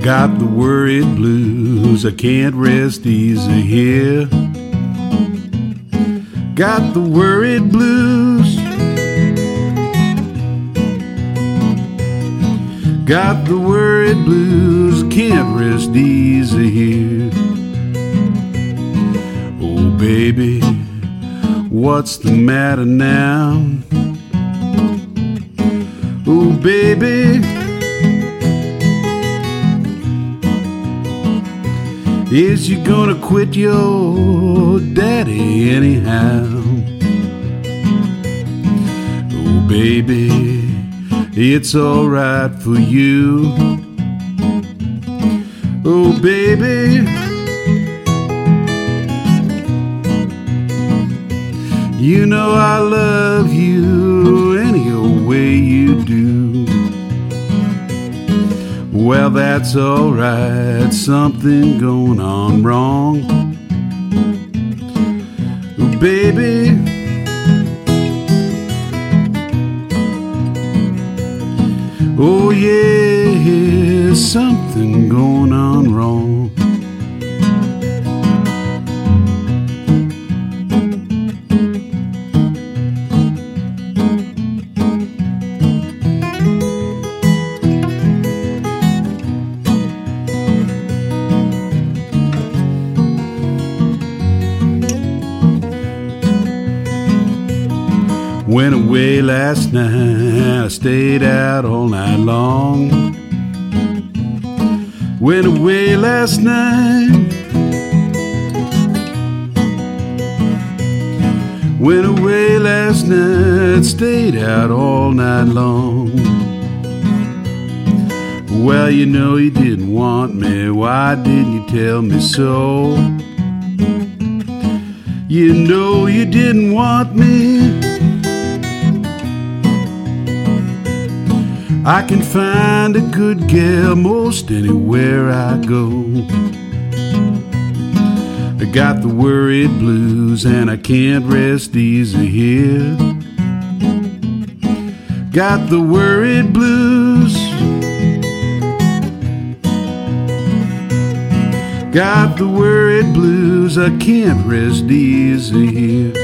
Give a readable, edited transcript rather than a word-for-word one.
Got the worried blues, I can't rest easy here. Got the worried blues. Got the worried blues, can't rest easy here. Oh baby, what's the matter now? Oh baby, is you gonna quit your daddy anyhow? Oh baby, it's alright for you. Oh baby, you know I love you any old way you do. Well, that's alright, something going on wrong. Oh baby, oh yeah, something going on wrong. Went away last night, I stayed out all night long. Went away last night. Went away last night, stayed out all night long. Well, you know you didn't want me, why didn't you tell me so? You know you didn't want me. I can find a good girl most anywhere I go. I got the worried blues and I can't rest easy here. Got the worried blues. Got the worried blues, I can't rest easy here.